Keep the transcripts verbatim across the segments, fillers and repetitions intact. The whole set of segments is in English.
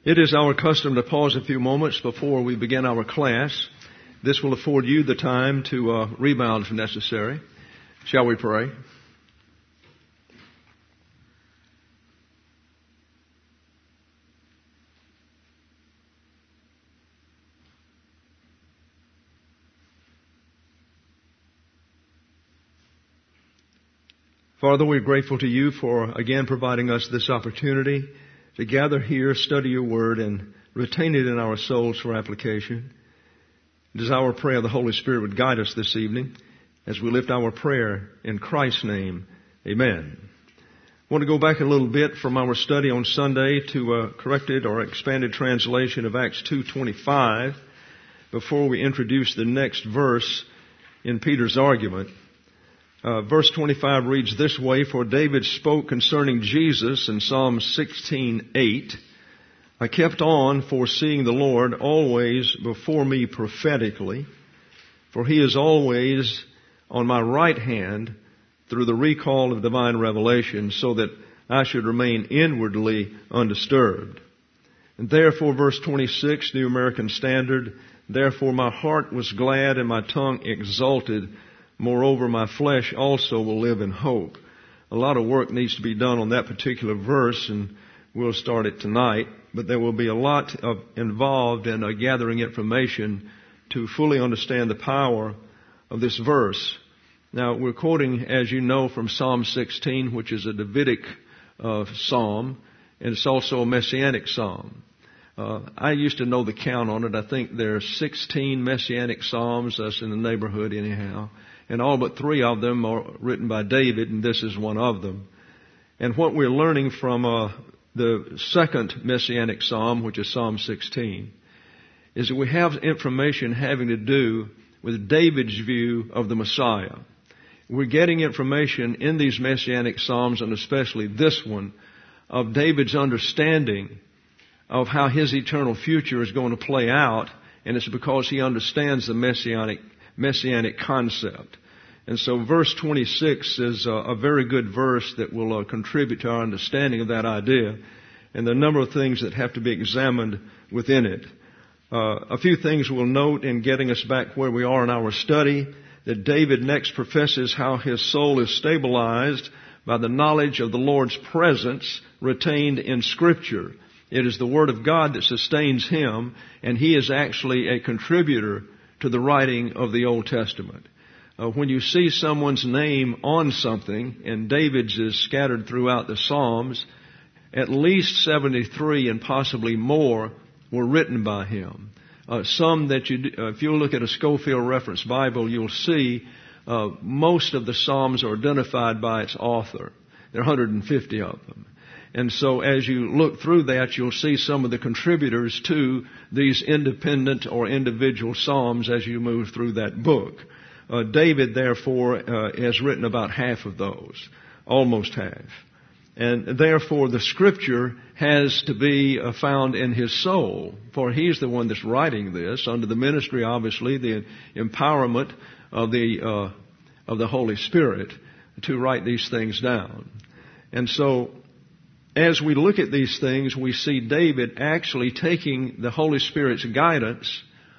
It is our custom to pause a few moments before we begin our class. This will afford you the time to uh, rebound if necessary. Shall we pray? Father, we're grateful to you for again providing us this opportunity to gather here, study your word, and retain it in our souls for application. It is our prayer the Holy Spirit would guide us this evening as we lift our prayer in Christ's name. Amen. I want to go back a little bit from our study on Sunday to a corrected or expanded translation of Acts two twenty-five before we introduce the next verse in Peter's argument. Uh, verse twenty-five reads this way, "For David spoke concerning Jesus in Psalm sixteen eight, I kept on foreseeing the Lord always before me prophetically, for he is always on my right hand through the recall of divine revelation, so that I should remain inwardly undisturbed." And therefore, verse twenty-six, New American Standard, "Therefore my heart was glad and my tongue exulted. Moreover, my flesh also will live in hope." A lot of work needs to be done on that particular verse, and we'll start it tonight. But there will be a lot of involved in uh, gathering information to fully understand the power of this verse. Now, we're quoting, as you know, from Psalm sixteen, which is a Davidic uh, psalm, and it's also a messianic psalm. Uh, I used to know the count on it. I think there are sixteen messianic psalms. That's in the neighborhood anyhow. And all but three of them are written by David, and this is one of them. And what we're learning from uh, the second messianic psalm, which is Psalm sixteen, is that we have information having to do with David's view of the Messiah. We're getting information in these messianic psalms, and especially this one, of David's understanding of how his eternal future is going to play out, and it's because he understands the messianic messianic concept. And so verse twenty-six is a, a very good verse that will uh, contribute to our understanding of that idea, and there are a number of things that have to be examined within it. Uh, a few things we'll note in getting us back where we are in our study, that David next professes how his soul is stabilized by the knowledge of the Lord's presence retained in Scripture. It is the Word of God that sustains him, and he is actually a contributor to the writing of the Old Testament. Uh, when you see someone's name on something, and David's is scattered throughout the Psalms, at least seventy-three and possibly more were written by him. Uh, some that you, uh, if you look at a Scofield Reference Bible, you'll see uh, most of the Psalms are identified by its author. There are one hundred fifty of them. And so as you look through that, you'll see some of the contributors to these independent or individual psalms as you move through that book. Uh, David, therefore, uh, has written about half of those, almost half. And therefore, the Scripture has to be uh, found in his soul, for he's the one that's writing this under the ministry, obviously, the empowerment of the uh, of the Holy Spirit to write these things down. And so, as we look at these things, we see David actually taking the Holy Spirit's guidance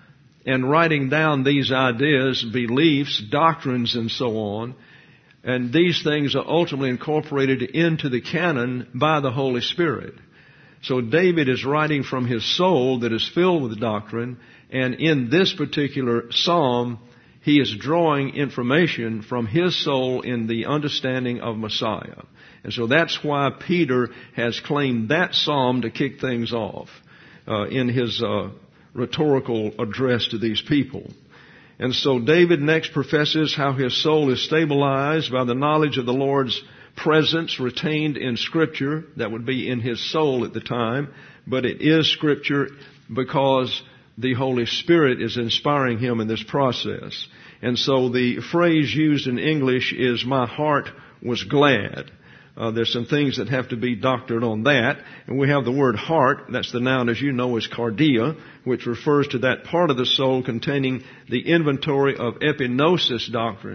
and writing down these ideas, beliefs, doctrines, and so on. And these things are ultimately incorporated into the canon by the Holy Spirit. So David is writing from his soul that is filled with doctrine, and in this particular psalm, he is drawing information from his soul in the understanding of Messiah. And so that's why Peter has claimed that psalm to kick things off uh, in his uh, rhetorical address to these people. And so David next professes how his soul is stabilized by the knowledge of the Lord's presence retained in Scripture. That would be in his soul at the time, but it is Scripture because the Holy Spirit is inspiring him in this process. And so the phrase used in English is, "My heart was glad." Uh, there's some things that have to be doctored on that. And we have the word heart. That's the noun, as you know, is cardia, which refers to that part of the soul containing the inventory of epignosis doctrine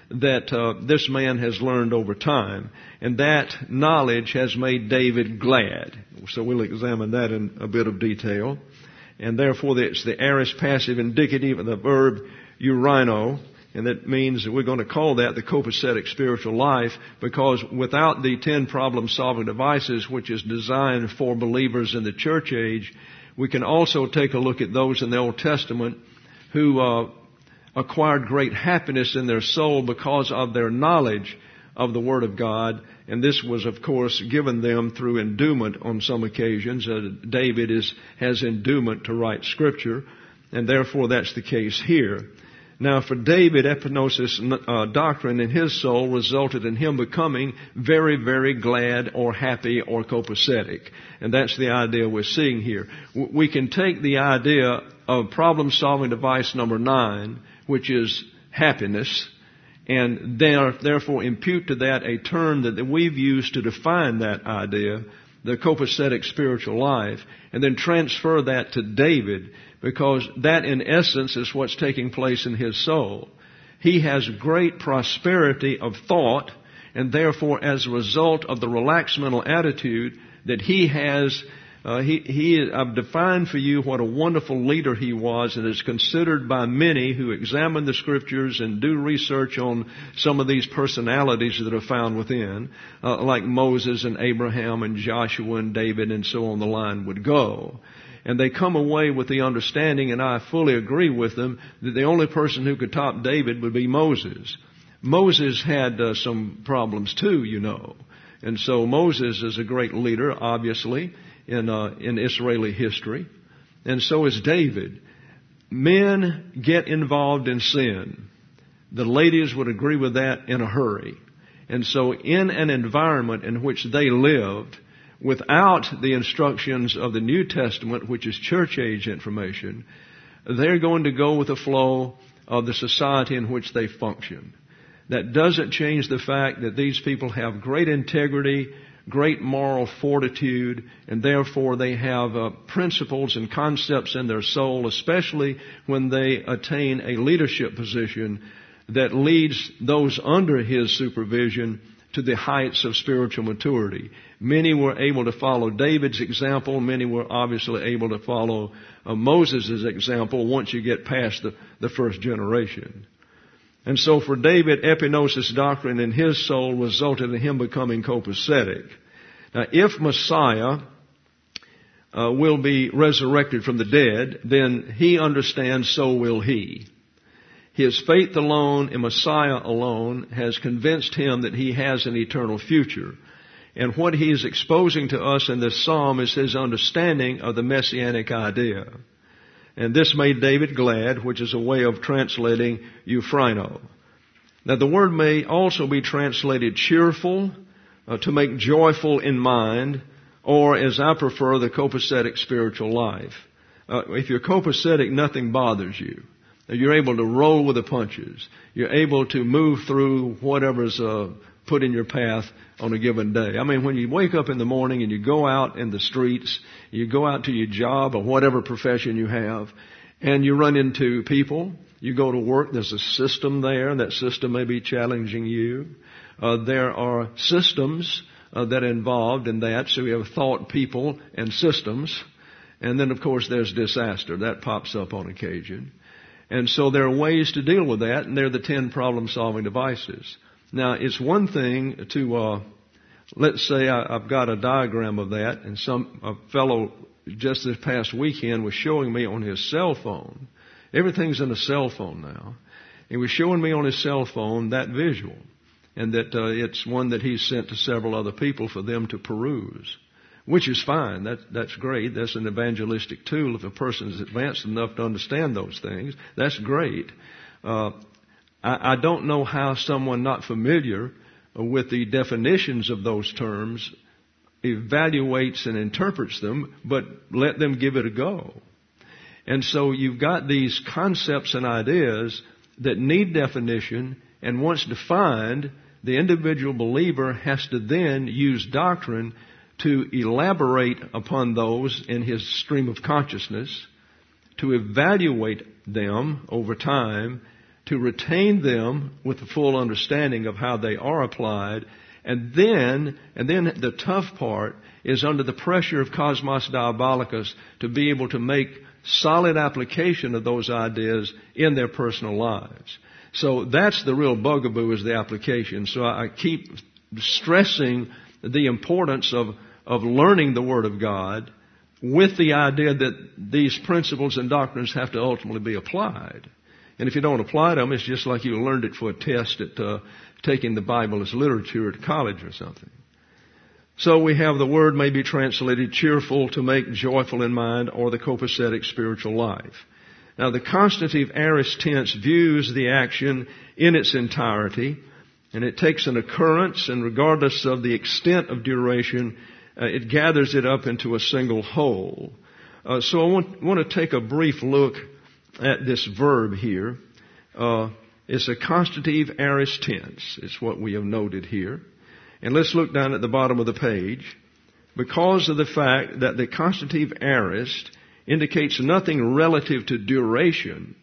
that uh, this man has learned over time. And that knowledge has made David glad. So we'll examine that in a bit of detail. And therefore it's the aorist passive indicative of the verb urino. And that means that we're going to call that the copacetic spiritual life, because without the ten problem-solving devices, which is designed for believers in the church age, we can also take a look at those in the Old Testament who uh, acquired great happiness in their soul because of their knowledge of the Word of God. And this was, of course, given them through endowment on some occasions. Uh, David is, has endowment to write Scripture, and therefore that's the case here. Now, for David, epignosis uh, doctrine in his soul resulted in him becoming very, very glad or happy or copacetic. And that's the idea we're seeing here. We can take the idea of problem-solving device number nine, which is happiness, and therefore impute to that a term that we've used to define that idea, the copacetic spiritual life, and then transfer that to David, because that in essence is what's taking place in his soul. He has great prosperity of thought, and therefore as a result of the relaxed mental attitude that he has, uh, he, he, I've defined for you what a wonderful leader he was, and is considered by many who examine the Scriptures and do research on some of these personalities that are found within, uh, like Moses and Abraham and Joshua and David and so on the line would go. And they come away with the understanding, and I fully agree with them, that the only person who could top David would be Moses. Moses had uh, some problems too, you know. And so Moses is a great leader, obviously, in, uh, in Israeli history. And so is David. Men get involved in sin. The ladies would agree with that in a hurry. And so in an environment in which they lived, without the instructions of the New Testament, which is church age information, they're going to go with the flow of the society in which they function. That doesn't change the fact that these people have great integrity, great moral fortitude, and therefore they have uh, principles and concepts in their soul, especially when they attain a leadership position that leads those under his supervision to the heights of spiritual maturity. Many were able to follow David's example. Many were obviously able to follow uh, Moses' example once you get past the, the first generation. And so for David, epignosis doctrine in his soul resulted in him becoming copacetic. Now, if Messiah uh, will be resurrected from the dead, then he understands, so will he. His faith alone in Messiah alone has convinced him that he has an eternal future. And what he is exposing to us in this psalm is his understanding of the messianic idea. And this made David glad, which is a way of translating euphrino. Now the word may also be translated cheerful, uh, to make joyful in mind, or as I prefer, the copacetic spiritual life. Uh, if you're copacetic, nothing bothers you. You're able to roll with the punches. You're able to move through whatever's uh, put in your path on a given day. I mean, when you wake up in the morning and you go out in the streets, you go out to your job or whatever profession you have, and you run into people, you go to work, there's a system there, and that system may be challenging you. Uh, there are systems uh, that are involved in that, so you have thought, people, and systems. And then, of course, there's disaster. That pops up on occasion. And so there are ways to deal with that, and they're the ten problem-solving devices. Now, it's one thing to, uh, let's say I, I've got a diagram of that, and some a fellow just this past weekend was showing me on his cell phone. Everything's in a cell phone now. He was showing me on his cell phone that visual, and that uh, it's one that he's sent to several other people for them to peruse. Which is fine. That, that's great. That's an evangelistic tool. If a person is advanced enough to understand those things, that's great. Uh, I, I don't know how someone not familiar with the definitions of those terms evaluates and interprets them, but let them give it a go. And so you've got these concepts and ideas that need definition, and once defined, the individual believer has to then use doctrine to elaborate upon those in his stream of consciousness, to evaluate them over time, to retain them with the full understanding of how they are applied. And then, and then the tough part is under the pressure of Cosmos Diabolicus to be able to make solid application of those ideas in their personal lives. So that's the real bugaboo, is the application. So I keep stressing the importance of, of learning the Word of God with the idea that these principles and doctrines have to ultimately be applied. And if you don't apply them, it's just like you learned it for a test at uh, taking the Bible as literature at college or something. So we have the word may be translated cheerful, to make, joyful in mind, or the copacetic spiritual life. Now the constitutive aorist tense views the action in its entirety, and it takes an occurrence, and regardless of the extent of duration, uh, it gathers it up into a single whole. Uh, so I want, want to take a brief look at this verb here. Uh, it's a constitutive aorist tense. It's what we have noted here. And let's look down at the bottom of the page. Because of the fact that the constitutive aorist indicates nothing relative to duration,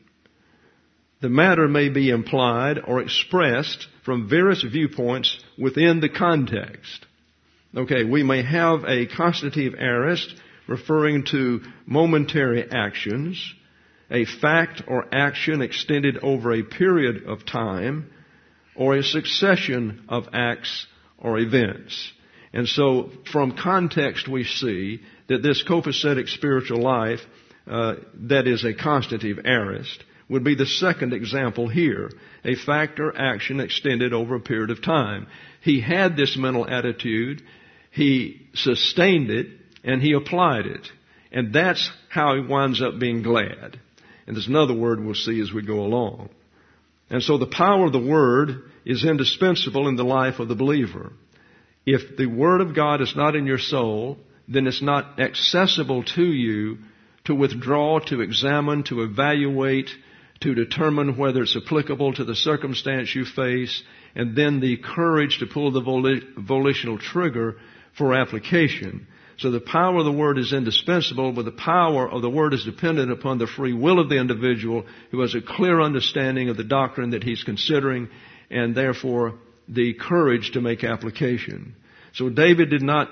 the matter may be implied or expressed from various viewpoints within the context. Okay, we may have a constitutive aorist referring to momentary actions, a fact or action extended over a period of time, or a succession of acts or events. And so from context we see that this copacetic spiritual life, uh, that is a constitutive aorist, would be the second example here. A fact or action extended over a period of time. He had this mental attitude, he sustained it, and he applied it. And that's how he winds up being glad. And there's another word we'll see as we go along. And so the power of the Word is indispensable in the life of the believer. If the Word of God is not in your soul, then it's not accessible to you to withdraw, to examine, to evaluate, to determine whether it's applicable to the circumstance you face, and then the courage to pull the voli- volitional trigger for application. So the power of the Word is indispensable, but the power of the Word is dependent upon the free will of the individual who has a clear understanding of the doctrine that he's considering, and therefore the courage to make application. So David did not,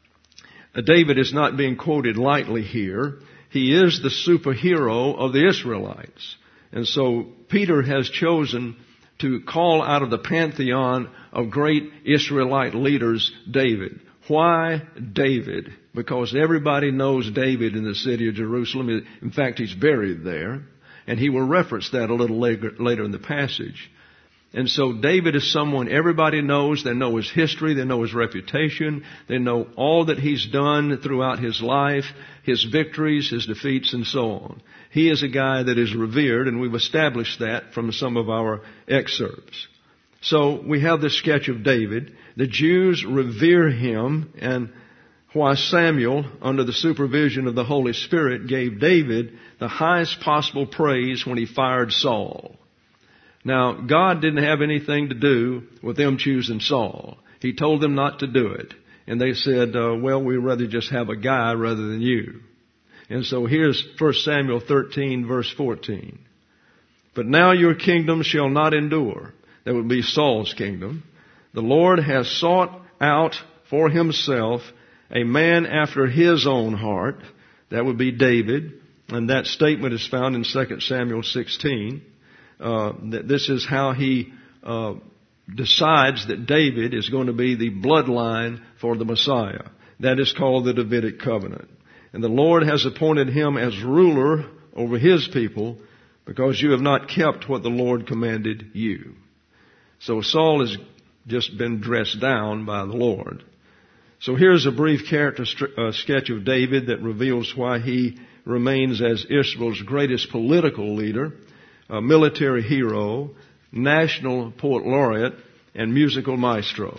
uh, David is not being quoted lightly here. He is the superhero of the Israelites. And so Peter has chosen to call out of the pantheon of great Israelite leaders David. Why David? Because everybody knows David in the city of Jerusalem. In fact, he's buried there. And he will reference that a little later, later in the passage. And so David is someone everybody knows. They know his history. They know his reputation. They know all that he's done throughout his life, his victories, his defeats, and so on. He is a guy that is revered, and we've established that from some of our excerpts. So we have this sketch of David. The Jews revere him, and why Samuel, under the supervision of the Holy Spirit, gave David the highest possible praise when he fired Saul. Now, God didn't have anything to do with them choosing Saul. He told them not to do it. And they said, uh, well, we'd rather just have a guy rather than you. And so here's First Samuel thirteen, verse fourteen. But now your kingdom shall not endure. That would be Saul's kingdom. The Lord has sought out for himself a man after his own heart. That would be David. And that statement is found in Second Samuel sixteen. Uh, that this is how he uh, decides that David is going to be the bloodline for the Messiah. That is called the Davidic covenant. And the Lord has appointed him as ruler over his people because you have not kept what the Lord commanded you. So Saul has just been dressed down by the Lord. So here's a brief character st- uh, sketch of David that reveals why he remains as Israel's greatest political leader, a military hero, national poet laureate, and musical maestro.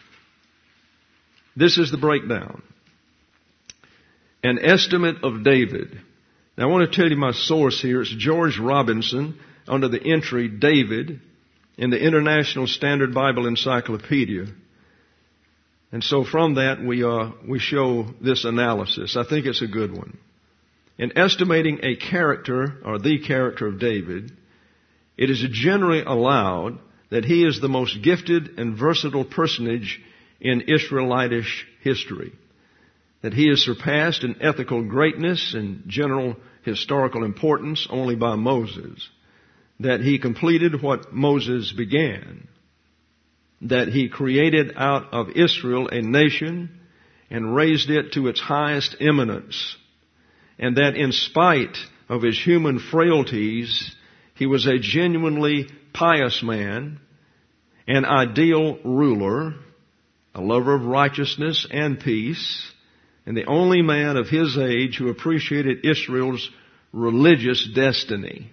This is the breakdown. An estimate of David. Now I want to tell you my source here. It's George Robinson under the entry David in the International Standard Bible Encyclopedia. And so from that we uh, we show this analysis. I think it's a good one. In estimating a character or the character of David, it is generally allowed that he is the most gifted and versatile personage in Israelitish history, that he is surpassed in ethical greatness and general historical importance only by Moses, that he completed what Moses began, that he created out of Israel a nation and raised it to its highest eminence, and that in spite of his human frailties, he was a genuinely pious man, an ideal ruler, a lover of righteousness and peace, and the only man of his age who appreciated Israel's religious destiny.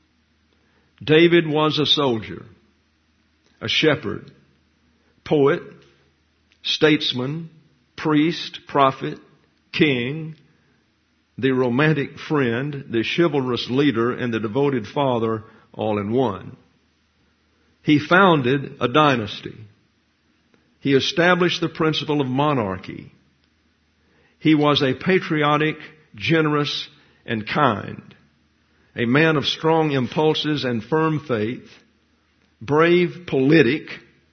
David was a soldier, a shepherd, poet, statesman, priest, prophet, king, the romantic friend, the chivalrous leader, and the devoted father all in one. He founded a dynasty. He established the principle of monarchy. He was a patriotic, generous, and kind, a man of strong impulses and firm faith, brave, politic,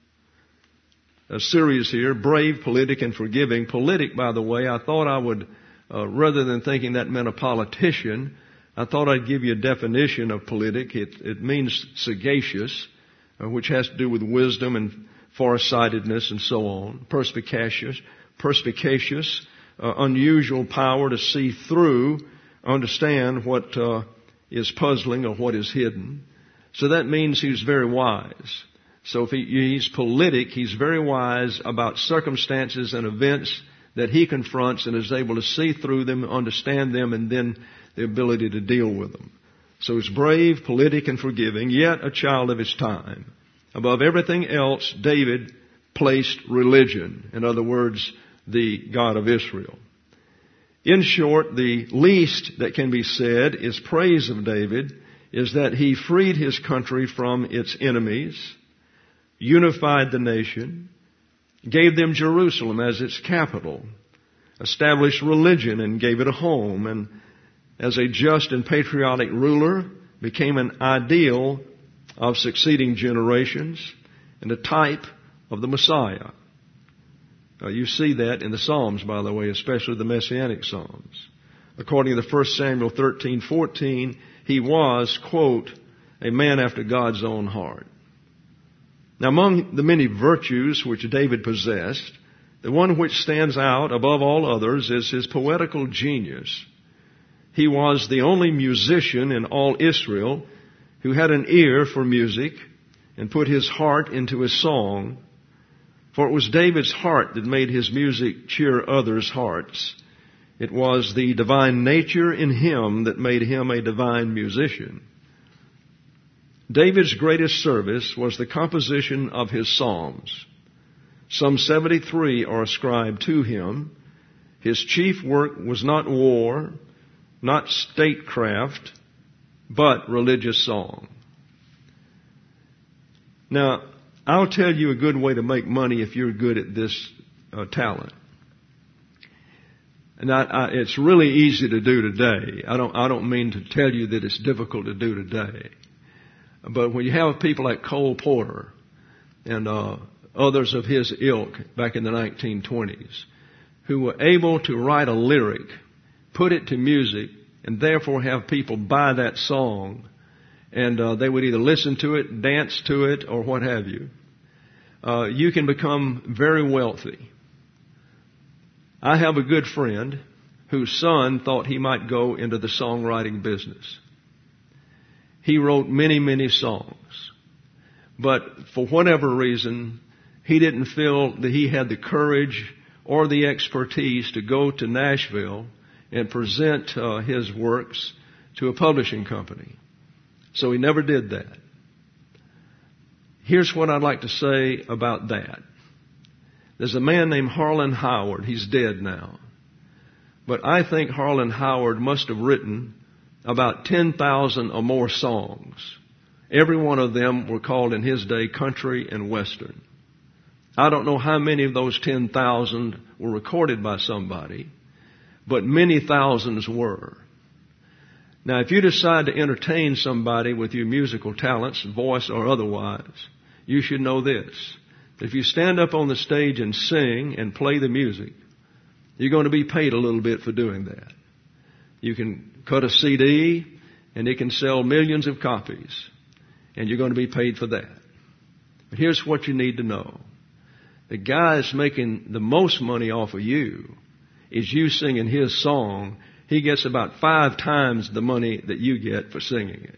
a series here, brave, politic, and forgiving. Politic, by the way, I thought I would, uh, rather than thinking that meant a politician, I thought I'd give you a definition of politic. It, it means sagacious, uh, which has to do with wisdom and farsightedness and so on. Perspicacious, perspicacious, uh, unusual power to see through, understand what uh, is puzzling or what is hidden. So that means he's very wise. So if he, he's politic, he's very wise about circumstances and events that he confronts and is able to see through them, understand them, and then the ability to deal with them. So he's brave, politic, and forgiving, yet a child of his time. Above everything else, David placed religion. In other words, the God of Israel. In short, the least that can be said is praise of David is that he freed his country from its enemies, unified the nation, gave them Jerusalem as its capital, established religion and gave it a home, and as a just and patriotic ruler became an ideal of succeeding generations and a type of the Messiah. Uh, you see that in the Psalms, by the way, especially the Messianic Psalms. According to First Samuel thirteen fourteen, he was, quote, a man after God's own heart. Now, among the many virtues which David possessed, the one which stands out above all others is his poetical genius. He was the only musician in all Israel who had an ear for music and put his heart into his song. For it was David's heart that made his music cheer others' hearts. It was the divine nature in him that made him a divine musician. David's greatest service was the composition of his psalms. Some seventy-three are ascribed to him. His chief work was not war, not statecraft, but religious song. Now, I'll tell you a good way to make money if you're good at this uh, talent. And I, I, it's really easy to do today. I don't, I don't mean to tell you that it's difficult to do today. But when you have people like Cole Porter and uh, others of his ilk back in the nineteen twenties who were able to write a lyric, put it to music, and therefore have people buy that song, and uh, they would either listen to it, dance to it, or what have you, uh, you can become very wealthy. I have a good friend whose son thought he might go into the songwriting business. He wrote many, many songs. But for whatever reason, he didn't feel that he had the courage or the expertise to go to Nashville and present uh, his works to a publishing company. So he never did that. Here's what I'd like to say about that. There's a man named Harlan Howard. He's dead now. But I think Harlan Howard must have written about ten thousand or more songs. Every one of them were called in his day country and western. I don't know how many of those ten thousand were recorded by somebody, but many thousands were. Now, if you decide to entertain somebody with your musical talents, voice or otherwise, you should know this. If you stand up on the stage and sing and play the music, you're going to be paid a little bit for doing that. You can cut a C D and it can sell millions of copies, and you're going to be paid for that. But here's what you need to know. The guy that's making the most money off of you is you singing his song. He gets about five times the money that you get for singing it.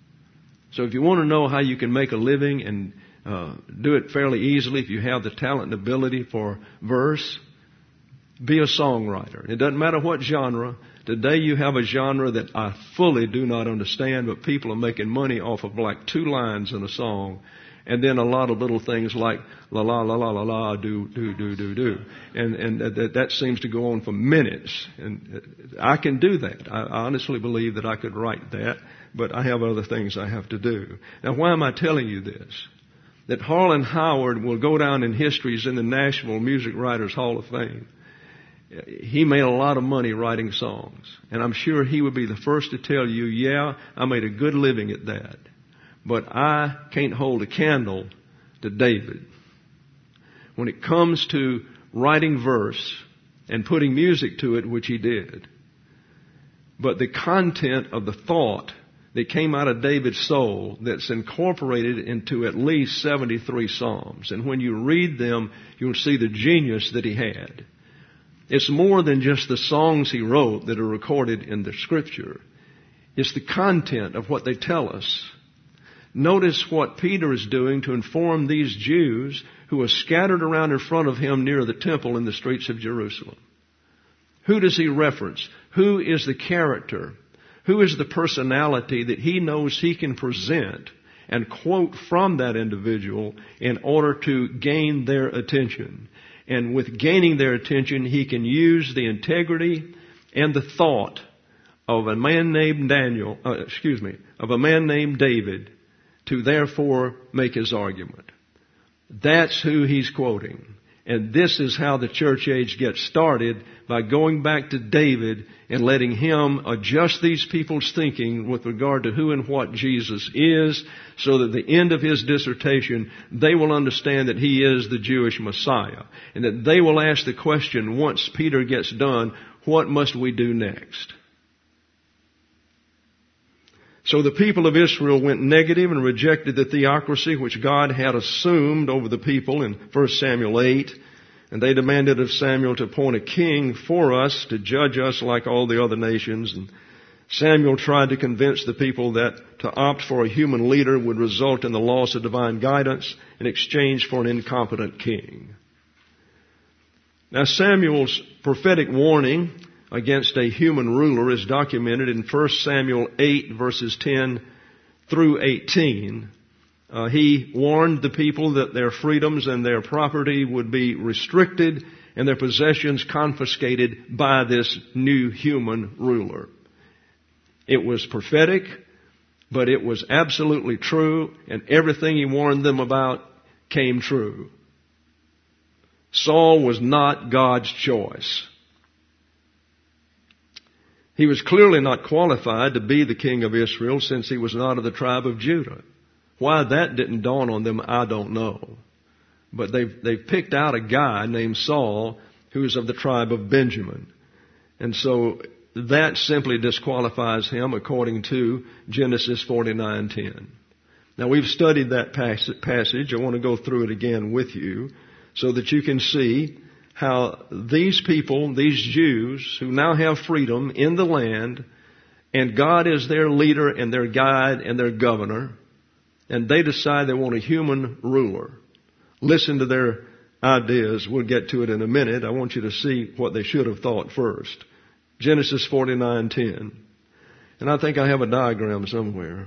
So if you want to know how you can make a living and uh, do it fairly easily, if you have the talent and ability for verse, be a songwriter. It doesn't matter what genre. Today you have a genre that I fully do not understand, but people are making money off of like two lines in a song. And then a lot of little things like la la la la la la do do do do do, and and that that seems to go on for minutes. And I can do that. I honestly believe that I could write that, but I have other things I have to do. Now, why am I telling you this? That Harlan Howard will go down in history as in the Nashville Music Writers Hall of Fame. He made a lot of money writing songs, and I'm sure he would be the first to tell you, yeah, I made a good living at that. But I can't hold a candle to David. When it comes to writing verse and putting music to it, which he did. But the content of the thought that came out of David's soul that's incorporated into at least seventy-three Psalms. And when you read them, you'll see the genius that he had. It's more than just the songs he wrote that are recorded in the Scripture. It's the content of what they tell us. Notice what Peter is doing to inform these Jews who are scattered around in front of him near the temple in the streets of Jerusalem. Who does he reference? Who is the character? Who is the personality that he knows he can present and quote from that individual in order to gain their attention? And with gaining their attention, he can use the integrity and the thought of a man named Daniel, uh, excuse me, of a man named David, to therefore make his argument. That's who he's quoting. And this is how the church age gets started, by going back to David and letting him adjust these people's thinking with regard to who and what Jesus is, so that at the end of his dissertation, they will understand that he is the Jewish Messiah. And that they will ask the question, once Peter gets done, what must we do next? So the people of Israel went negative and rejected the theocracy which God had assumed over the people in First Samuel eight. And they demanded of Samuel to appoint a king for us to judge us like all the other nations. And Samuel tried to convince the people that to opt for a human leader would result in the loss of divine guidance in exchange for an incompetent king. Now, Samuel's prophetic warning against a human ruler is documented in First Samuel eight, verses ten through eighteen. Uh, he warned the people that their freedoms and their property would be restricted and their possessions confiscated by this new human ruler. It was prophetic, but it was absolutely true, and everything he warned them about came true. Saul was not God's choice. He was clearly not qualified to be the king of Israel, since he was not of the tribe of Judah. Why that didn't dawn on them, I don't know. But they've, they've picked out a guy named Saul who's of the tribe of Benjamin. And so that simply disqualifies him according to Genesis forty-nine ten. Now, we've studied that passage. I want to go through it again with you so that you can see how these people, these Jews who now have freedom in the land, and God is their leader and their guide and their governor, and they decide they want a human ruler. Listen to their ideas. We'll get to it in a minute. I want you to see what they should have thought first. Genesis forty-nine ten. And I think I have a diagram somewhere.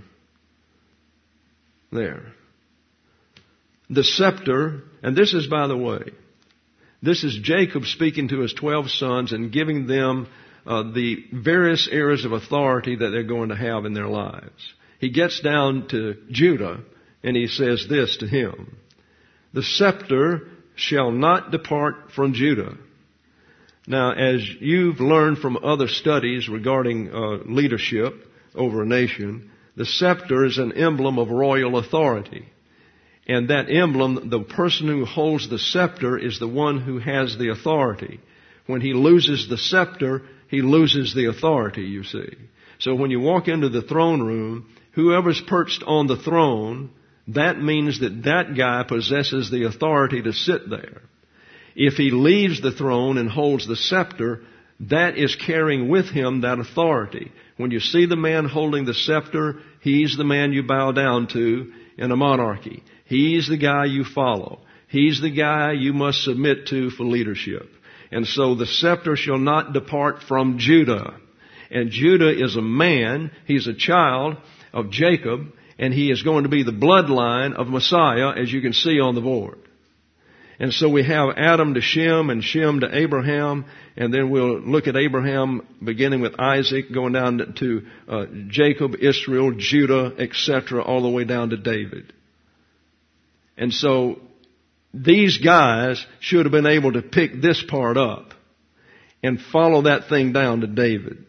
There. The scepter, and this is, by the way, this is Jacob speaking to his twelve sons and giving them uh, the various areas of authority that they're going to have in their lives. He gets down to Judah and he says this to him: the scepter shall not depart from Judah. Now, as you've learned from other studies regarding uh, leadership, over a nation. The scepter is an emblem of royal authority. And that emblem, the person who holds the scepter is the one who has the authority. When he loses the scepter, he loses the authority, you see. So when you walk into the throne room, whoever's perched on the throne, that means that that guy possesses the authority to sit there. If he leaves the throne and holds the scepter, that is carrying with him that authority. When you see the man holding the scepter, he's the man you bow down to in a monarchy. He's the guy you follow. He's the guy you must submit to for leadership. And so the scepter shall not depart from Judah. And Judah is a man, he's a child of Jacob, and he is going to be the bloodline of Messiah, as you can see on the board. And so we have Adam to Shem and Shem to Abraham, and then we'll look at Abraham beginning with Isaac, going down to uh, Jacob, Israel, Judah, et cetera, all the way down to David. And so these guys should have been able to pick this part up and follow that thing down to David.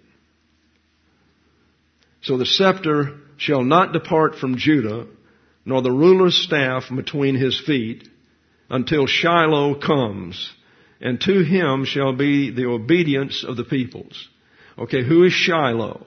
So the scepter shall not depart from Judah, nor the ruler's staff between his feet, until Shiloh comes, and to him shall be the obedience of the peoples. Okay, who is Shiloh?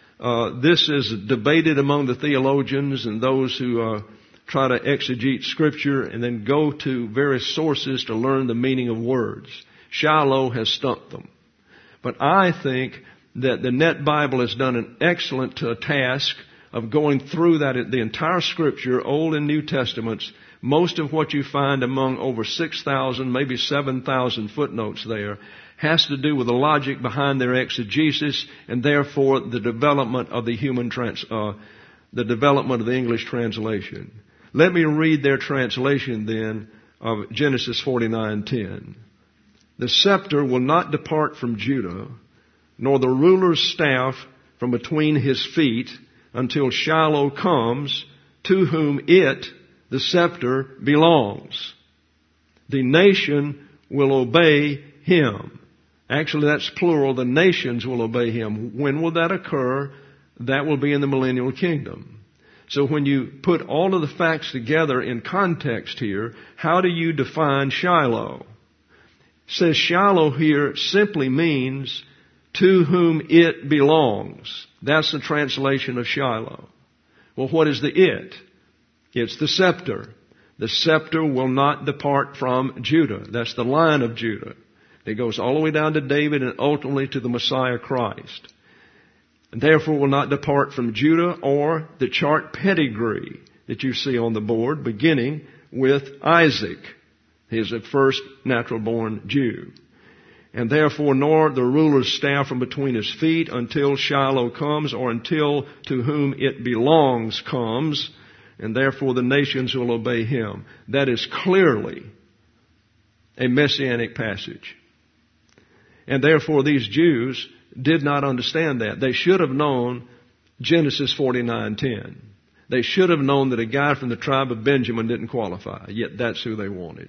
Uh, this is debated among the theologians and those who uh, try to exegete Scripture and then go to various sources to learn the meaning of words. Shiloh has stumped them. But I think that the Net Bible has done an excellent uh, task of going through that, the entire Scripture, Old and New Testaments. Most of what you find among over six thousand, maybe seven thousand footnotes there has to do with the logic behind their exegesis and therefore the development of the human trans, uh, the development of the English translation. Let me read their translation then of Genesis forty-nine ten. The scepter will not depart from Judah, nor the ruler's staff from between his feet, until Shiloh comes, to whom it, the scepter, belongs. The nation will obey him. Actually, that's plural. The nations will obey him. When will that occur? That will be in the millennial kingdom. So when you put all of the facts together in context here, how do you define Shiloh? It says Shiloh here simply means to whom it belongs. That's the translation of Shiloh. Well, what is the it? It's the scepter. The scepter will not depart from Judah. That's the line of Judah. It goes all the way down to David and ultimately to the Messiah Christ. And therefore will not depart from Judah, or the chart pedigree that you see on the board, beginning with Isaac. He is the first natural born Jew. And therefore nor the ruler's staff from between his feet until Shiloh comes, or until to whom it belongs comes, and therefore the nations will obey him. That is clearly a messianic passage. And therefore these Jews did not understand that. They should have known Genesis forty-nine ten. They should have known that a guy from the tribe of Benjamin didn't qualify, yet that's who they wanted.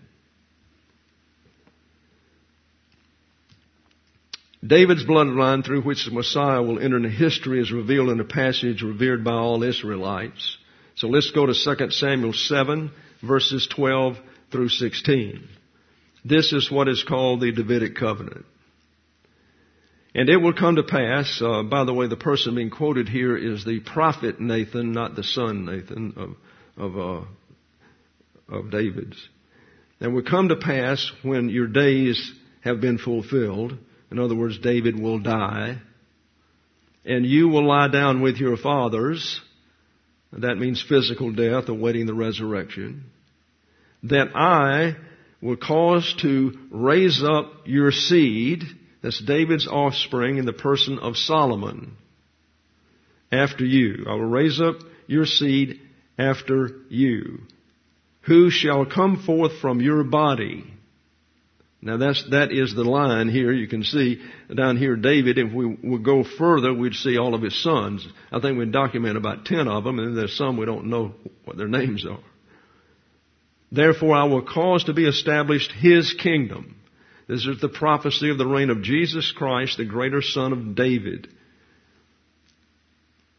David's bloodline through which the Messiah will enter into history is revealed in a passage revered by all Israelites. So let's go to Second Samuel seven, verses twelve through sixteen. This is what is called the Davidic covenant. And it will come to pass, uh, by the way, the person being quoted here is the prophet Nathan, not the son Nathan of, of, uh, of David's. And it will come to pass when your days have been fulfilled. In other words, David will die, and you will lie down with your fathers. That means physical death, awaiting the resurrection. That I will cause to raise up your seed, that's David's offspring in the person of Solomon, after you. I will raise up your seed after you, who shall come forth from your body. Now that's, that is the line here. You can see down here David, if we would go further, we'd see all of his sons. I think we'd document about ten of them, and there's some we don't know what their names are. Therefore I will cause to be established his kingdom. This is the prophecy of the reign of Jesus Christ, the greater son of David.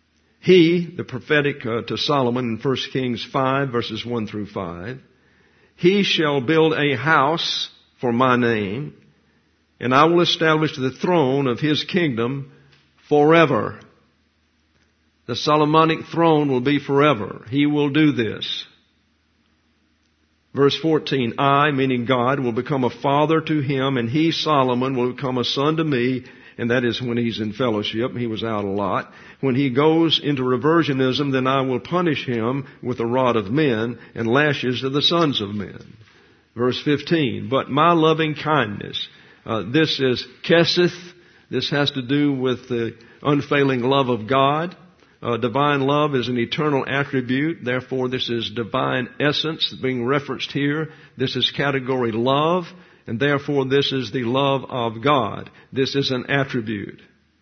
He, the prophetic uh, to Solomon in First Kings five, verses one through five, he shall build a house for my name, and I will establish the throne of his kingdom forever. The Solomonic throne will be forever. He will do this. Verse fourteen, I, meaning God, will become a father to him, and he, Solomon, will become a son to me. And that is when he's in fellowship. He was out a lot. When he goes into reversionism, then I will punish him with the rod of men and lashes of the sons of men. Verse fifteen, but my loving kindness. Uh, this is keseth. This has to do with the unfailing love of God. Uh, divine love is an eternal attribute. Therefore, this is divine essence being referenced here. This is category love. And therefore, this is the love of God. This is an attribute.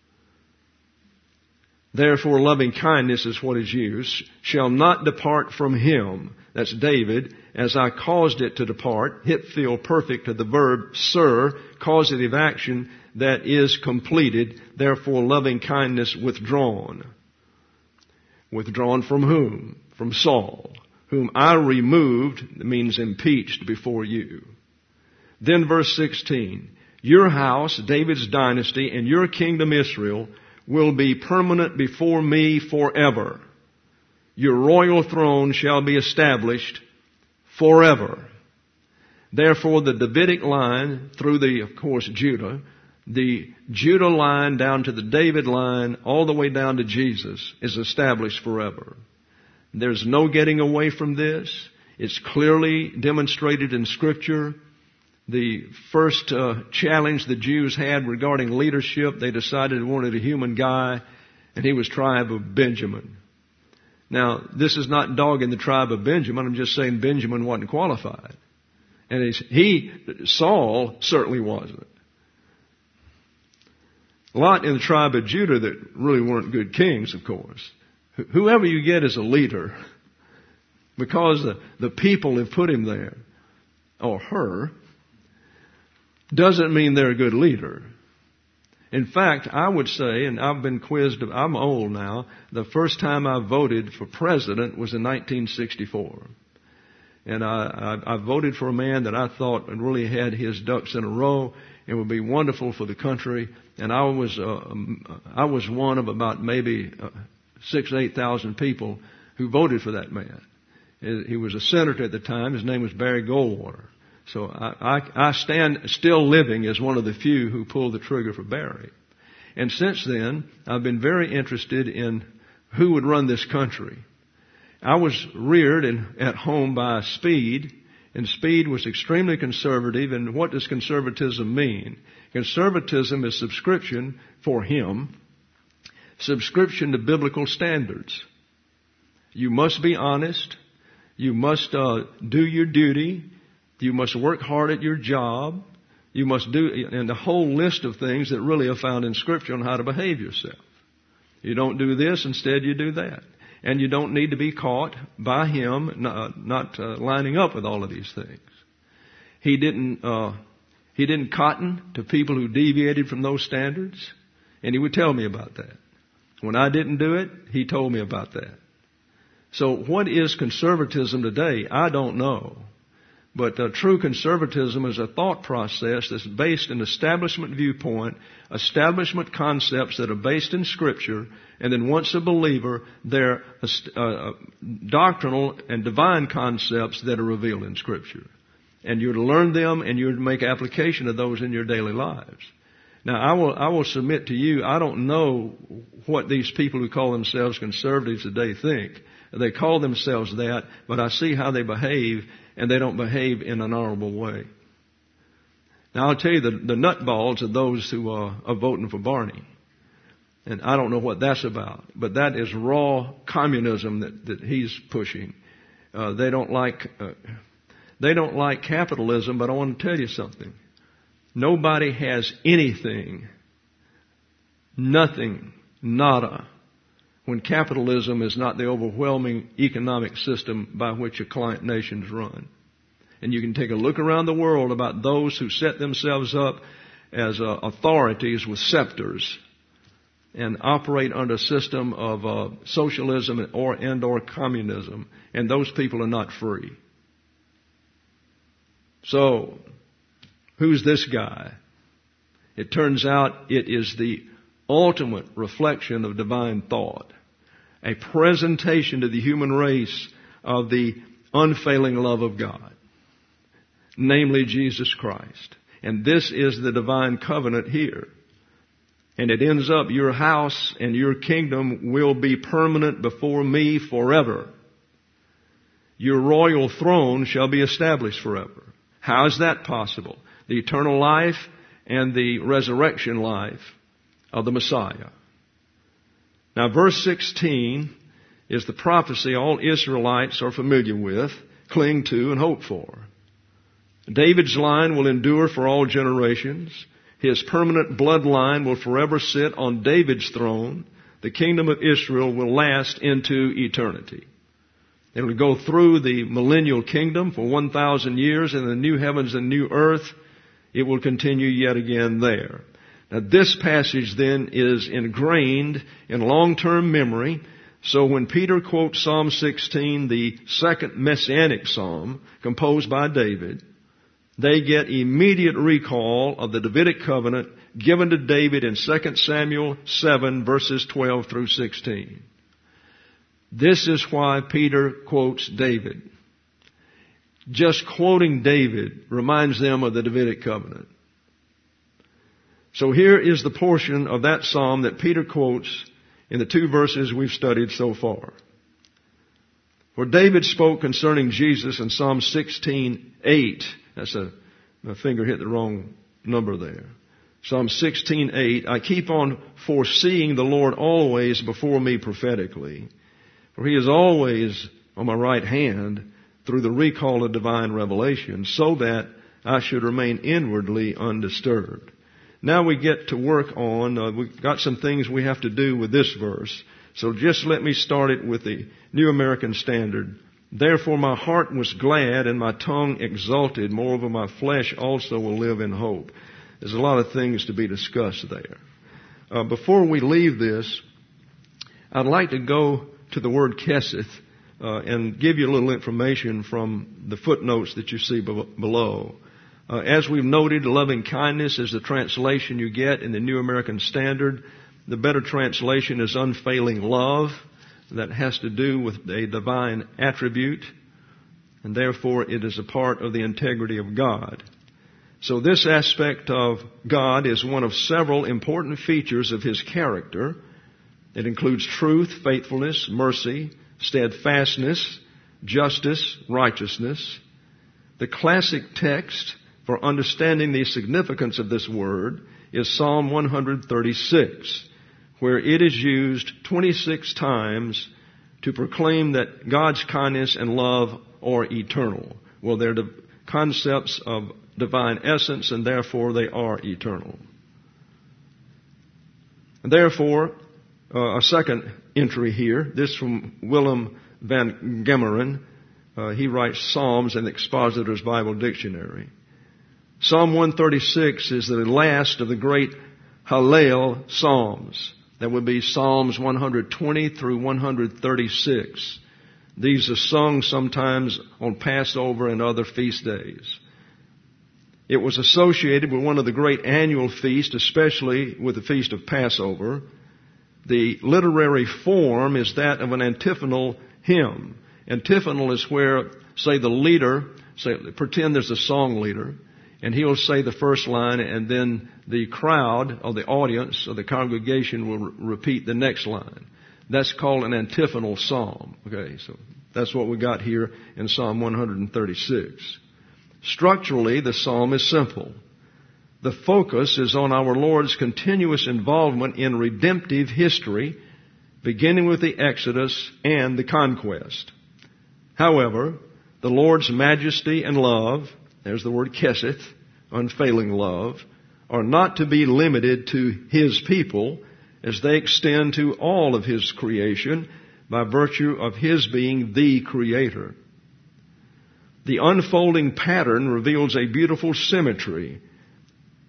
Therefore, loving kindness is what is used. Shall not depart from him. That's David. As I caused it to depart. Hipfil perfect to the verb ser. Causative action that is completed. Therefore, loving kindness withdrawn. Withdrawn from whom? From Saul. Whom I removed, means impeached before you. Then verse sixteen, your house, David's dynasty, and your kingdom Israel will be permanent before me forever. Your royal throne shall be established forever. Therefore, the Davidic line through the, of course, Judah, the Judah line down to the David line, all the way down to Jesus, is established forever. There's no getting away from this. It's clearly demonstrated in Scripture. The first uh, challenge the Jews had regarding leadership, they decided they wanted a human guy, and he was tribe of Benjamin. Now, this is not dogging the tribe of Benjamin. I'm just saying Benjamin wasn't qualified. And he's, he, Saul, certainly wasn't. A lot in the tribe of Judah that really weren't good kings, of course. Whoever you get as a leader, because the, the people have put him there, or her, doesn't mean they're a good leader. In fact, I would say, and I've been quizzed, I'm old now, the first time I voted for president was in nineteen sixty-four. And I, I, I voted for a man that I thought really had his ducks in a row and would be wonderful for the country. And I was, uh, I was one of about maybe uh, six, eight thousand people who voted for that man. He was a senator at the time. His name was Barry Goldwater. So I, I, I stand still living as one of the few who pulled the trigger for Barry. And since then, I've been very interested in who would run this country. I was reared in, at home by Speed, and Speed was extremely conservative. And what does conservatism mean? Conservatism is subscription for him, subscription to biblical standards. You must be honest. You must uh, do your duty. You must work hard at your job. You must do, and a whole list of things that really are found in Scripture on how to behave yourself. You don't do this, instead you do that. And you don't need to be caught by him not, not uh, lining up with all of these things. He didn't, uh, he didn't cotton to people who deviated from those standards, and he would tell me about that. When I didn't do it, he told me about that. So what is conservatism today? I don't know. But uh, true conservatism is a thought process that's based in establishment viewpoint, establishment concepts that are based in Scripture, and then once a believer, they're uh, doctrinal and divine concepts that are revealed in Scripture. And you're to learn them, and you're to make application of those in your daily lives. Now, I will, I will submit to you, I don't know what these people who call themselves conservatives today think. They call themselves that, but I see how they behave, and they don't behave in an honorable way. Now, I'll tell you, the, the nutballs are those who uh, are voting for Barney. And I don't know what that's about, but that is raw communism that, that he's pushing. Uh, they don't like, uh, they don't like capitalism, but I want to tell you something. Nobody has anything, nothing, nada, when capitalism is not the overwhelming economic system by which a client nations run. And you can take a look around the world about those who set themselves up as uh, authorities with scepters. and operate under a system of uh, socialism or and or communism, and those people are not free. So, who's this guy? It turns out it is the ultimate reflection of divine thought, a presentation to the human race of the unfailing love of God, namely Jesus Christ. And this is the divine covenant here. And it ends up, your house and your kingdom will be permanent before me forever. Your royal throne shall be established forever. How is that possible? The eternal life and the resurrection life of the Messiah. Now, verse sixteen is the prophecy all Israelites are familiar with, cling to, and hope for. David's line will endure for all generations. His permanent bloodline will forever sit on David's throne. The kingdom of Israel will last into eternity. It will go through the millennial kingdom for one thousand years, and the new heavens and new earth, it will continue yet again there. Now, this passage then is ingrained in long-term memory. So when Peter quotes Psalm sixteen, the second messianic psalm composed by David, they get immediate recall of the Davidic covenant given to David in Second Samuel seven, verses twelve through sixteen. This is why Peter quotes David. Just quoting David reminds them of the Davidic covenant. So here is the portion of that psalm that Peter quotes in the two verses we've studied so far. For David spoke concerning Jesus in Psalm sixteen eight. That's a, my finger hit the wrong number there. Psalm sixteen eight. I keep on foreseeing the Lord always before me prophetically. For He is always on my right hand through the recall of divine revelation, so that I should remain inwardly undisturbed. Now we get to work on, uh, we've got some things we have to do with this verse. So just let me start it with the New American Standard. Therefore my heart was glad and my tongue exulted. Moreover, my flesh also will live in hope. There's a lot of things to be discussed there. Uh, before we leave this, I'd like to go to the word keseth uh, and give you a little information from the footnotes that you see be- below. Uh, as we've noted, loving kindness is the translation you get in the New American Standard. The better translation is unfailing love. That has to do with a divine attribute, and therefore it is a part of the integrity of God. So this aspect of God is one of several important features of His character. It includes truth, faithfulness, mercy, steadfastness, justice, righteousness. The classic text for understanding the significance of this word is Psalm one thirty-six, where it is used twenty-six times to proclaim that God's kindness and love are eternal. Well, they're the concepts of divine essence, and therefore they are eternal. And therefore, uh, a second entry here, this from Willem van Gemeren. Uh, he writes Psalms in the Expositor's Bible Dictionary. Psalm one thirty-six is the last of the great Hallel Psalms. That would be Psalms one twenty through one thirty-six. These are sung sometimes on Passover and other feast days. It was associated with one of the great annual feasts, especially with the Feast of Passover. The literary form is that of an antiphonal hymn. Antiphonal is where, say, the leader, say, pretend there's a song leader, and he'll say the first line, and then the crowd or the audience or the congregation will re- repeat the next line. That's called an antiphonal psalm. Okay, so that's what we got here in Psalm one thirty-six. Structurally, the psalm is simple. The focus is on our Lord's continuous involvement in redemptive history, beginning with the Exodus and the conquest. However, the Lord's majesty and love, there's the word keseth, unfailing love, are not to be limited to His people as they extend to all of His creation by virtue of His being the Creator. The unfolding pattern reveals a beautiful symmetry.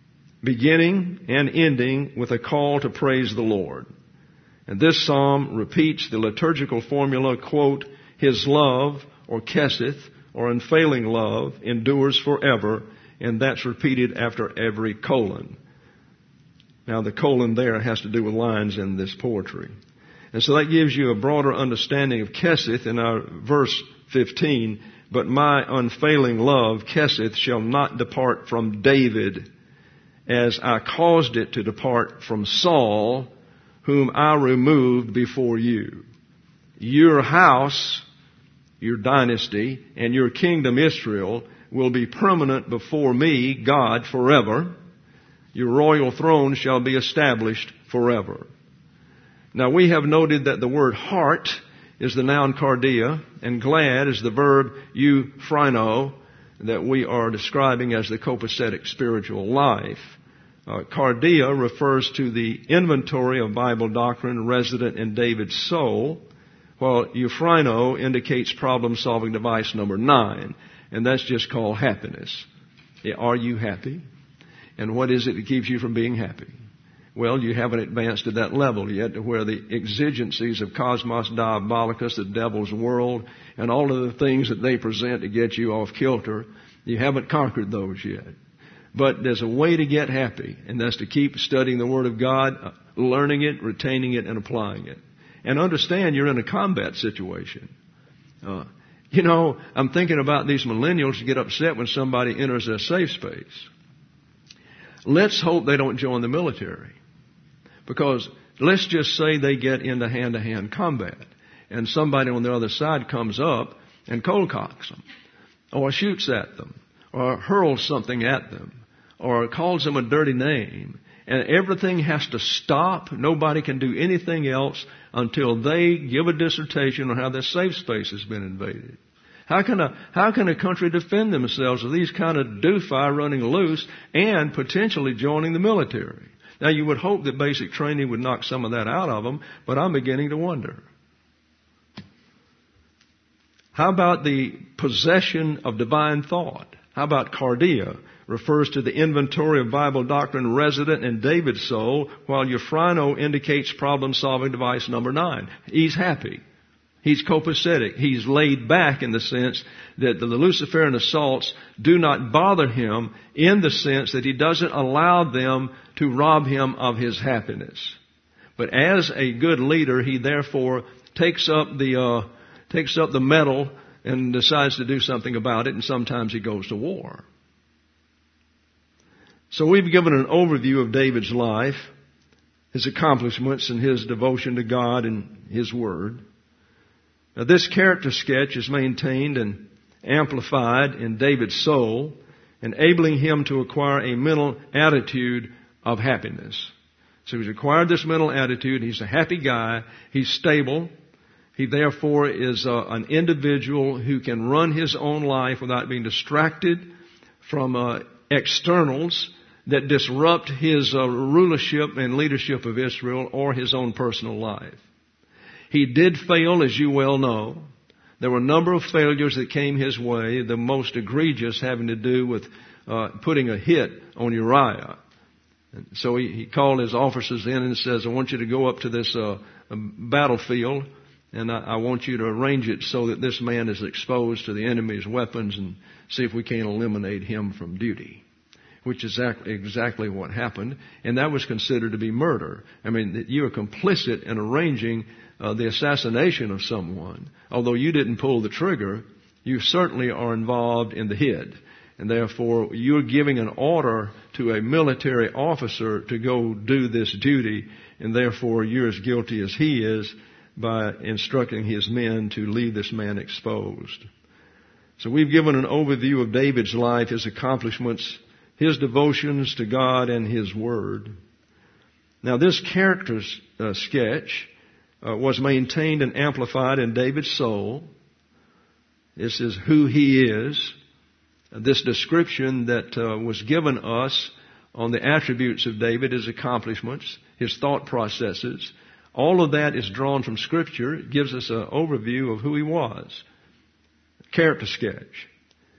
beginning and ending with a call to praise the Lord. And this psalm repeats the liturgical formula, quote, His love, or keseth, or unfailing love, endures forever, and that's repeated after every colon. Now the colon there has to do with lines in this poetry. And so that gives you a broader understanding of keseth in our verse fifteen. But my unfailing love, keseth, shall not depart from David, as I caused it to depart from Saul, whom I removed before you. Your house, your dynasty, and your kingdom Israel will be permanent before me, God, forever. Your royal throne shall be established forever. Now we have noted that the word heart is the noun cardia, and glad is the verb euphrino, that we are describing as the copacetic spiritual life. Uh, cardia refers to the inventory of Bible doctrine resident in David's soul, while euphrino indicates problem-solving device number nine, and that's just called happiness. Are you happy? And what is it that keeps you from being happy? Well, you haven't advanced to that level yet, to where the exigencies of cosmos diabolicus, the devil's world, and all of the things that they present to get you off kilter, you haven't conquered those yet. But there's a way to get happy, and that's to keep studying the Word of God, learning it, retaining it, and applying it. And understand you're in a combat situation. Uh, you know, I'm thinking about these millennials who get upset when somebody enters their safe space. Let's hope they don't join the military. Because let's just say they get into hand-to-hand combat, and somebody on the other side comes up and cold cocks them, or shoots at them, or hurls something at them, or calls them a dirty name, and everything has to stop. Nobody can do anything else until they give a dissertation on how their safe space has been invaded. How can a, how can a country defend themselves with these kind of doofi running loose and potentially joining the military? Now, you would hope that basic training would knock some of that out of them, but I'm beginning to wonder. How about the possession of divine thought? How about cardia? Refers to the inventory of Bible doctrine resident in David's soul, while euphrino indicates problem-solving device number nine. He's happy. He's copacetic. He's laid back in the sense that the Luciferian assaults do not bother him, in the sense that he doesn't allow them to rob him of his happiness. But as a good leader, he therefore takes up the uh, takes up the metal and decides to do something about it, and sometimes he goes to war. So we've given an overview of David's life, his accomplishments, and his devotion to God and His Word. Now, this character sketch is maintained and amplified in David's soul, enabling him to acquire a mental attitude of happiness. So he's acquired this mental attitude. He's a happy guy. He's stable. He therefore is uh, an individual who can run his own life without being distracted from uh, externals that disrupt his uh, rulership and leadership of Israel or his own personal life. He did fail, as you well know. There were a number of failures that came his way, the most egregious having to do with uh, putting a hit on Uriah. And so he, he called his officers in and says, I want you to go up to this uh, battlefield, and I, I want you to arrange it so that this man is exposed to the enemy's weapons, and see if we can't eliminate him from duty. Which is exactly, exactly what happened, and that was considered to be murder. I mean, you are complicit in arranging uh, the assassination of someone. Although you didn't pull the trigger, you certainly are involved in the hit. And therefore, you're giving an order to a military officer to go do this duty, and therefore you're as guilty as he is by instructing his men to leave this man exposed. So we've given an overview of David's life, his accomplishments, his devotions to God and His Word. Now, this character uh, sketch uh, was maintained and amplified in David's soul. This is who he is. This description that uh, was given us on the attributes of David, his accomplishments, his thought processes, all of that is drawn from Scripture. It gives us an overview of who he was. Character sketch.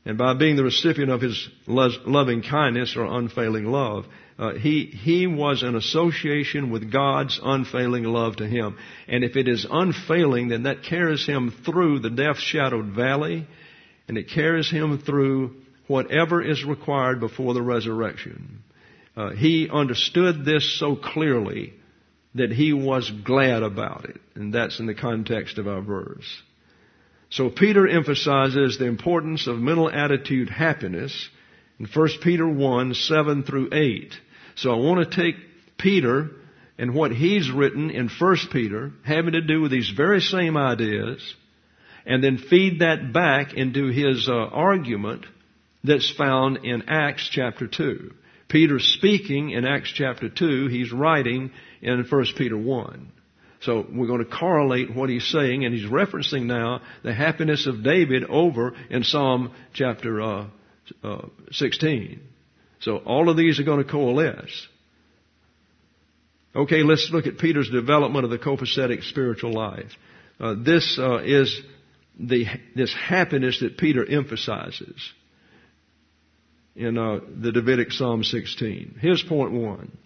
And by being the recipient of His lo- loving kindness or unfailing love, uh, he, he was in association with God's unfailing love to him. And if it is unfailing, then that carries him through the death-shadowed valley, and it carries him through whatever is required before the resurrection. Uh, he understood this so clearly that he was glad about it. And that's in the context of our verse. So Peter emphasizes the importance of mental attitude happiness in First Peter one, seven through eight. So I want to take Peter and what he's written in First Peter, having to do with these very same ideas, and then feed that back into his uh, argument that's found in Acts chapter two. Peter's speaking in Acts chapter two. He's writing in First Peter one. So we're going to correlate what he's saying, and he's referencing now the happiness of David over in Psalm chapter uh, uh, sixteen. So all of these are going to coalesce. Okay, let's look at Peter's development of the copacetic spiritual life. Uh, this uh, is the this happiness that Peter emphasizes in uh, the Davidic Psalm sixteen. Here's point one.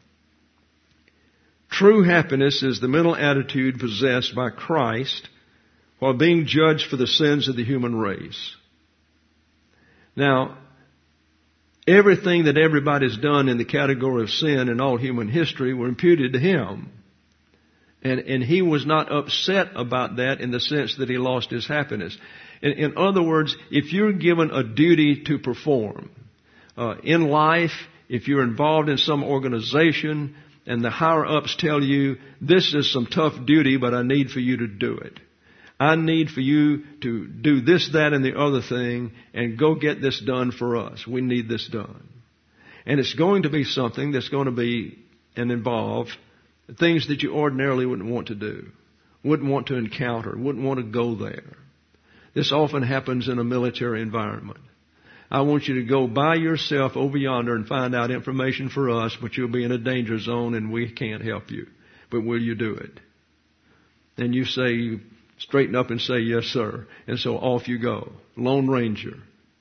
True happiness is the mental attitude possessed by Christ while being judged for the sins of the human race. Now, everything that everybody's done in the category of sin in all human history were imputed to him. And, and he was not upset about that in the sense that he lost his happiness. In, in other words, if you're given a duty to perform, uh, in life, if you're involved in some organization, and the higher-ups tell you, this is some tough duty, but I need for you to do it. I need for you to do this, that, and the other thing, and go get this done for us. We need this done. And it's going to be something that's going to be and involve things that you ordinarily wouldn't want to do, wouldn't want to encounter, wouldn't want to go there. This often happens in a military environment. I want you to go by yourself over yonder and find out information for us, but you'll be in a danger zone and we can't help you. But will you do it? And you say, you straighten up and say, yes, sir. And so off you go. Lone Ranger.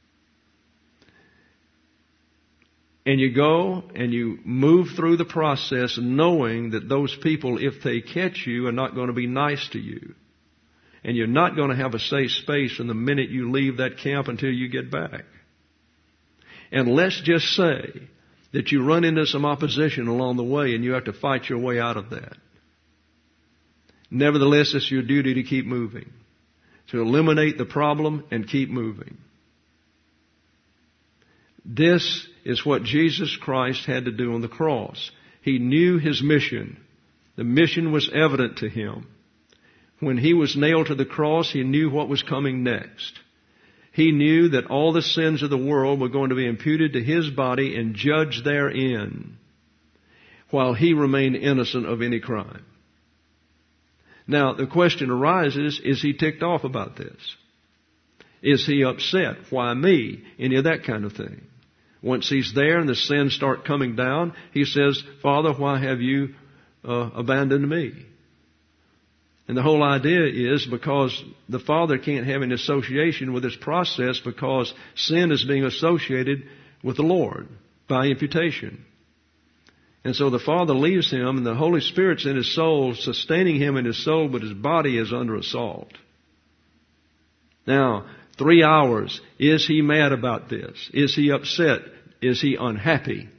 And you go and you move through the process knowing that those people, if they catch you, are not going to be nice to you. And you're not going to have a safe space from the minute you leave that camp until you get back. And let's just say that you run into some opposition along the way and you have to fight your way out of that. Nevertheless, it's your duty to keep moving, to eliminate the problem and keep moving. This is what Jesus Christ had to do on the cross. He knew his mission. The mission was evident to him. When he was nailed to the cross, he knew what was coming next. He knew that all the sins of the world were going to be imputed to his body and judged therein, while he remained innocent of any crime. Now, the question arises, is he ticked off about this? Is he upset? Why me? Any of that kind of thing. Once he's there and the sins start coming down, he says, Father, why have you uh, abandoned me? And the whole idea is because the Father can't have an association with this process because sin is being associated with the Lord by imputation. And so the Father leaves him and the Holy Spirit's in his soul, sustaining him in his soul, but his body is under assault. Now, three hours. Is he mad about this? Is he upset? Is he unhappy?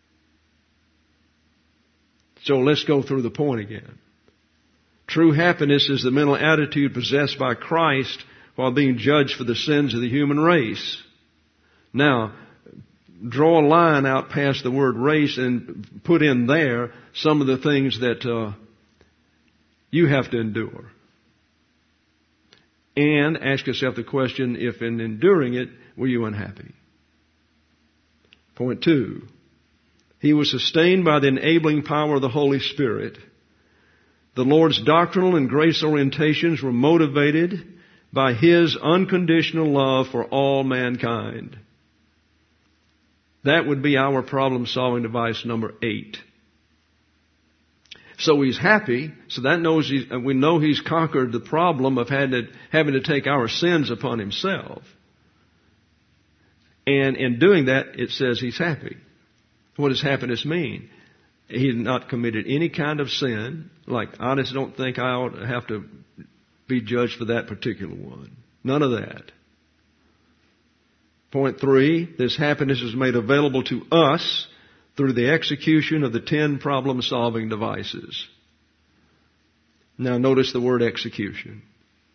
So let's go through the point again. True happiness is the mental attitude possessed by Christ while being judged for the sins of the human race. Now, draw a line out past the word race and put in there some of the things that uh, you have to endure. And ask yourself the question, if in enduring it, were you unhappy? Point two. He was sustained by the enabling power of the Holy Spirit. The Lord's doctrinal and grace orientations were motivated by His unconditional love for all mankind. That would be our problem-solving device number eight. So he's happy, so that knows he's, we know he's conquered the problem of having to, having to take our sins upon himself. And in doing that, it says he's happy. What does happiness mean? He had not committed any kind of sin. Like, I just don't think I ought to have to be judged for that particular one. None of that. Point three, this happiness is made available to us through the execution of the ten problem-solving devices. Now notice the word execution.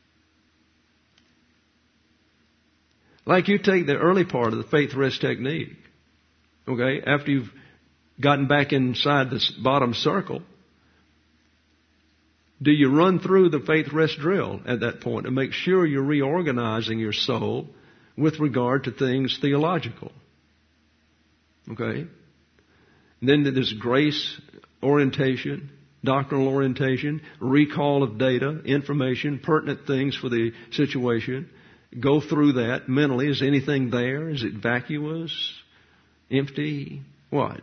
Like you take the early part of the faith rest technique. Okay, after you've gotten back inside this bottom circle, do you run through the faith rest drill at that point and make sure you're reorganizing your soul with regard to things theological? Okay? And then there's grace orientation, doctrinal orientation, recall of data, information, pertinent things for the situation. Go through that mentally. Is anything there? Is it vacuous? Empty? What?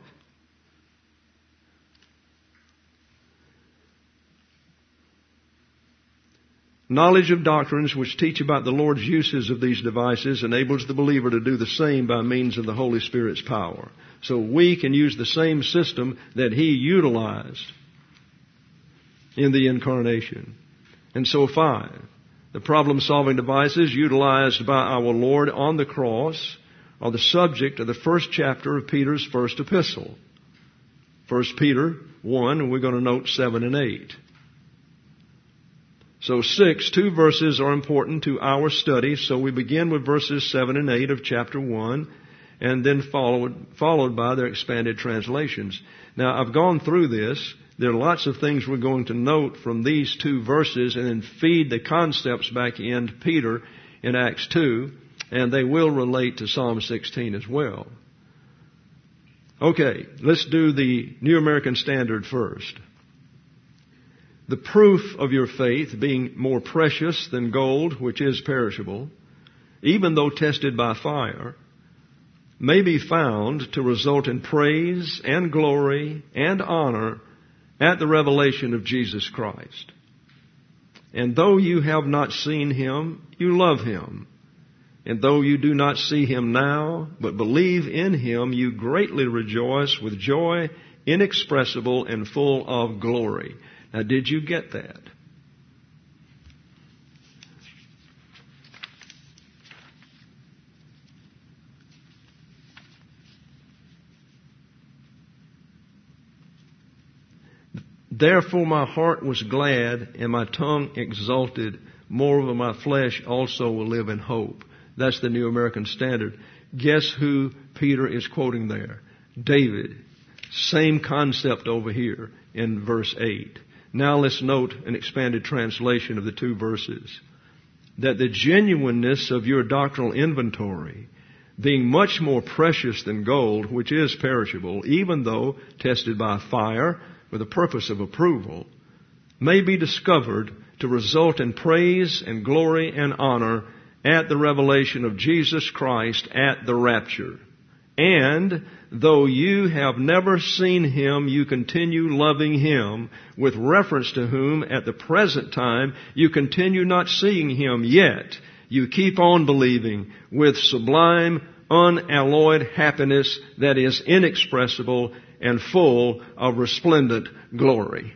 Knowledge of doctrines which teach about the Lord's uses of these devices enables the believer to do the same by means of the Holy Spirit's power. So we can use the same system that He utilized in the incarnation. And so five, the problem-solving devices utilized by our Lord on the cross are the subject of the first chapter of Peter's first epistle. First Peter one, and we're going to note seven and eight. So six, two verses are important to our study. So we begin with verses seven and eight of chapter one, and then followed, followed by their expanded translations. Now, I've gone through this. There are lots of things we're going to note from these two verses and then feed the concepts back into Peter in Acts two, and they will relate to Psalm sixteen as well. Okay, let's do the New American Standard first. The proof of your faith, being more precious than gold, which is perishable, even though tested by fire, may be found to result in praise and glory and honor at the revelation of Jesus Christ. And though you have not seen Him, you love Him. And though you do not see Him now, but believe in Him, you greatly rejoice with joy inexpressible and full of glory. Now, did you get that? Therefore my heart was glad and my tongue exulted. Moreover, my flesh also will live in hope. That's the New American Standard. Guess who Peter is quoting there? David. Same concept over here in verse eight. Now let's note an expanded translation of the two verses. That the genuineness of your doctrinal inventory, being much more precious than gold, which is perishable, even though tested by fire for the purpose of approval, may be discovered to result in praise and glory and honor at the revelation of Jesus Christ at the rapture. And though you have never seen Him, you continue loving Him, with reference to whom at the present time you continue not seeing Him, yet you keep on believing with sublime, unalloyed happiness that is inexpressible and full of resplendent glory.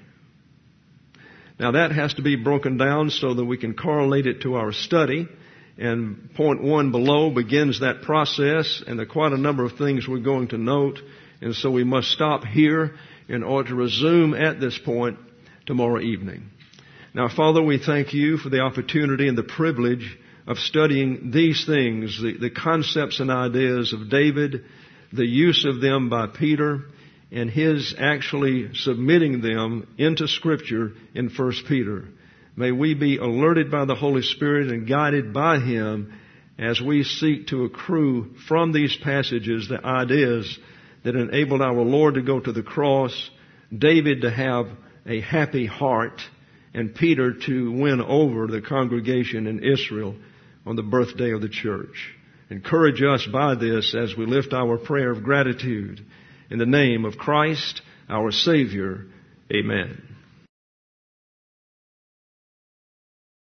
Now that has to be broken down so that we can correlate it to our study. And point one below begins that process, and there are quite a number of things we're going to note. And so we must stop here in order to resume at this point tomorrow evening. Now, Father, we thank You for the opportunity and the privilege of studying these things, the, the concepts and ideas of David, the use of them by Peter, and his actually submitting them into Scripture in First Peter. May we be alerted by the Holy Spirit and guided by Him as we seek to accrue from these passages the ideas that enabled our Lord to go to the cross, David to have a happy heart, and Peter to win over the congregation in Israel on the birthday of the church. Encourage us by this as we lift our prayer of gratitude. In the name of Christ, our Savior, amen.